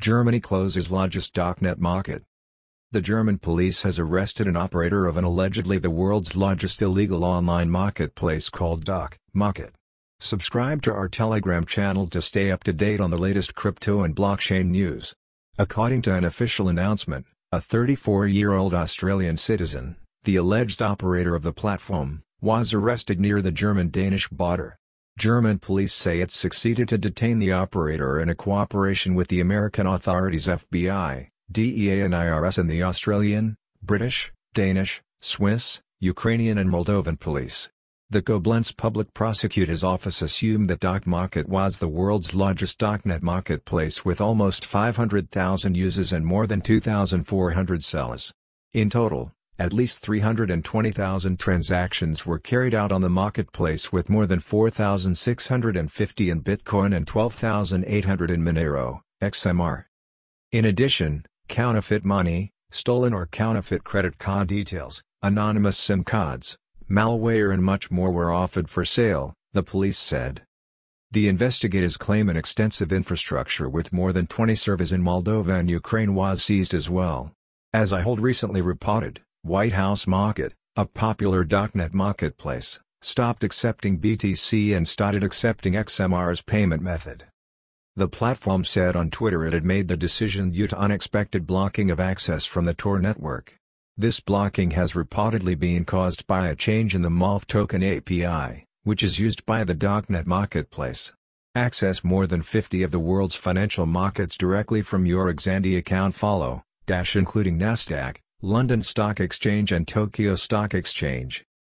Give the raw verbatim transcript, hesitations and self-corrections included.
Germany closes largest darknet market. The German police has arrested an operator of an allegedly the world's largest illegal online marketplace called Dark Market. Subscribe to our Telegram channel to stay up to date on the latest crypto and blockchain news. According to an official announcement, a thirty-four-year-old Australian citizen, the alleged operator of the platform, was arrested near the German-Danish border. German police say it succeeded to detain the operator in a cooperation with the American authorities F B I, D E A and I R S and the Australian, British, Danish, Swiss, Ukrainian and Moldovan police. The Koblenz Public Prosecutor's Office assumed that Dark Market was the world's largest darknet marketplace with almost five hundred thousand users and more than two thousand four hundred sellers. In total, at least three hundred twenty thousand transactions were carried out on the marketplace with more than four thousand six hundred fifty in Bitcoin and twelve thousand eight hundred in Monero, X M R. In addition, counterfeit money, stolen or counterfeit credit card details, anonymous SIM cards, malware and much more were offered for sale, the police said. The investigators claim an extensive infrastructure with more than twenty servers in Moldova and Ukraine was seized as well. As I Hold recently reported, White House Market, a popular darknet marketplace, stopped accepting B T C and started accepting X M R as payment method. The platform said on Twitter it had made the decision due to unexpected blocking of access from the Tor network. This blocking has reportedly been caused by a change in the M O L token A P I, which is used by the darknet marketplace. Access more than fifty of the world's financial markets directly from your Xandi account follow, dash including Nasdaq, London Stock Exchange and Tokyo Stock Exchange.